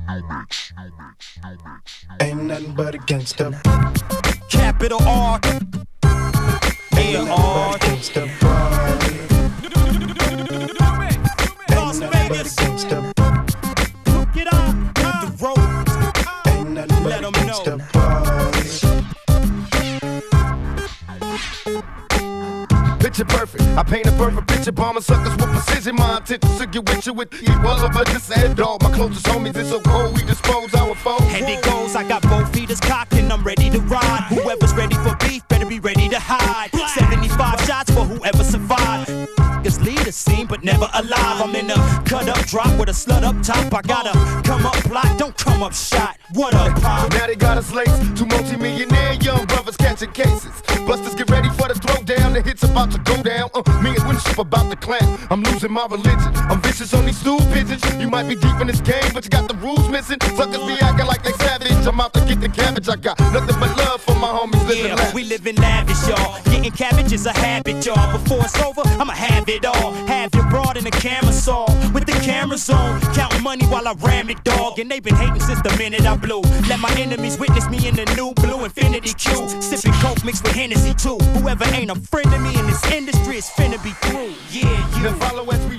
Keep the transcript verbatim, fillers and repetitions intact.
Ain't nothing but a gangsta. Capital R. Ain't nothing but a gangsta party. Las Vegas. Get on the road. Ain't nothing but a gangsta party. Picture perfect, I paint a perfect picture. Bombing suckers with precision. My intentions to get with you with the equal of a just dog. My closest homies, it's so cold, we dispose our foes. And it goes, I got both feet as cocked and I'm ready to ride. Whoever's ready for beef, better be ready to hide. seventy-five shots for whoever survived. Niggas lead a scene, but never alive. I'm in a cut up drop with a slut up top. I gotta come up plot, don't come up shot. What up, pop? Now they got us laced. Two multi-millionaire young brothers catching cases. Busters get ready for the throwdown. The hit's about to go down. Uh, me and Winship about to clamp. I'm losing my religion. I'm vicious on these stool pigeons. You might be deep in this game, but you got the rules missing. Suckers be acting like they savage. I'm out to get the cabbage. I got nothing but love for my homies living yeah, lavish. we living lavish, y'all. Getting cabbage is a habit, y'all. Before it's over, I'ma have it all. Have your broad in the camera saw with the cameras on. Counting money while I ram it, dog. And they been hating since the minute I blew. Let my enemies witness me in the new blue Infinity Q. Sipping coke mixed with Hennessy too. Whoever ain't a friend of me in this industry is finna be through. Yeah, you. Then follow as we